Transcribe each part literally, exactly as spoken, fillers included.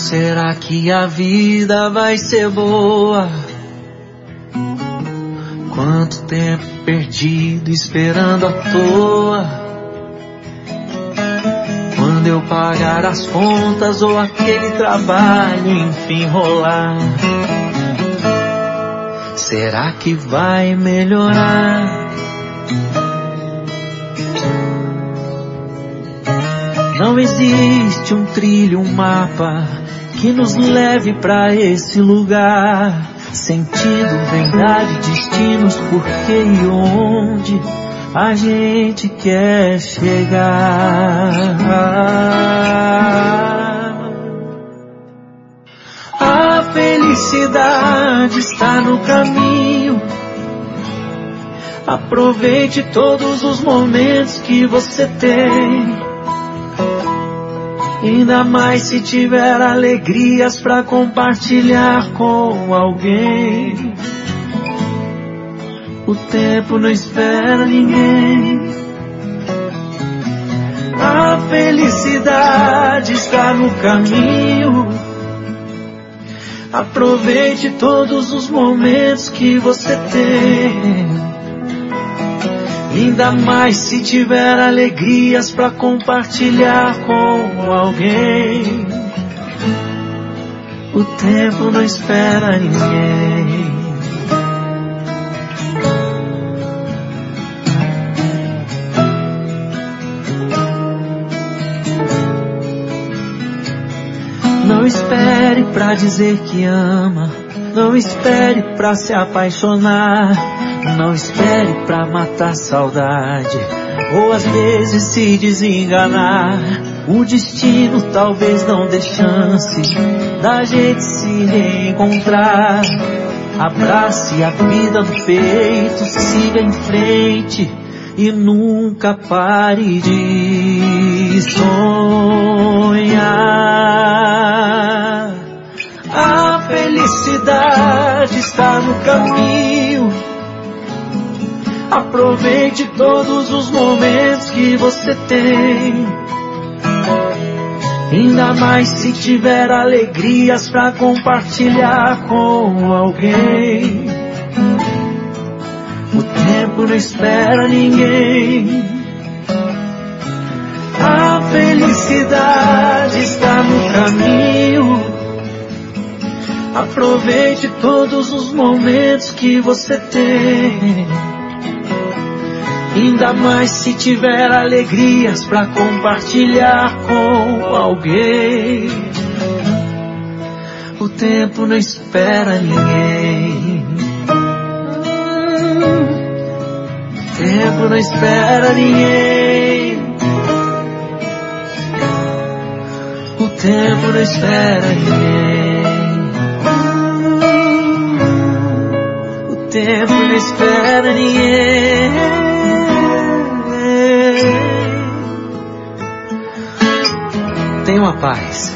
Será que a vida vai ser boa? Quanto tempo perdido esperando à toa. Quando eu pagar as contas ou aquele trabalho enfim rolar, será que vai melhorar? Não existe um trilho, um mapa que nos leve pra esse lugar. Sentido, verdade, destinos, porquê e onde a gente quer chegar. A felicidade está no caminho. Aproveite todos os momentos que você tem. Ainda mais se tiver alegrias pra compartilhar com alguém. O tempo não espera ninguém. A felicidade está no caminho. Aproveite todos os momentos que você tem. Ainda mais se tiver alegrias pra compartilhar com alguém. O tempo não espera ninguém. Não espere pra dizer que ama. Não espere pra se apaixonar. Não espere pra matar saudade, ou às vezes se desenganar. O destino talvez não dê chance da gente se reencontrar. Abrace a vida no peito, siga em frente e nunca pare de sonhar. A felicidade está no caminho. Aproveite todos os momentos que você tem. Ainda mais se tiver alegrias pra compartilhar com alguém. O tempo não espera ninguém. A felicidade está no caminho. Aproveite todos os momentos que você tem. Ainda mais se tiver alegrias pra compartilhar com alguém. O tempo não espera ninguém. O tempo não espera ninguém. O tempo não espera ninguém. O tempo não espera ninguém. Tem uma paz.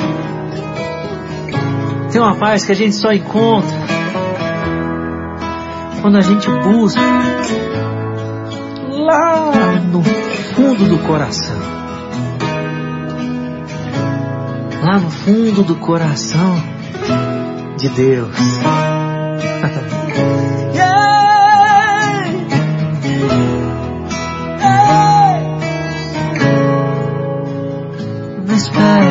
Tem uma paz que a gente só encontra quando a gente busca lá no fundo do coração. Lá no fundo do coração de Deus. Não espere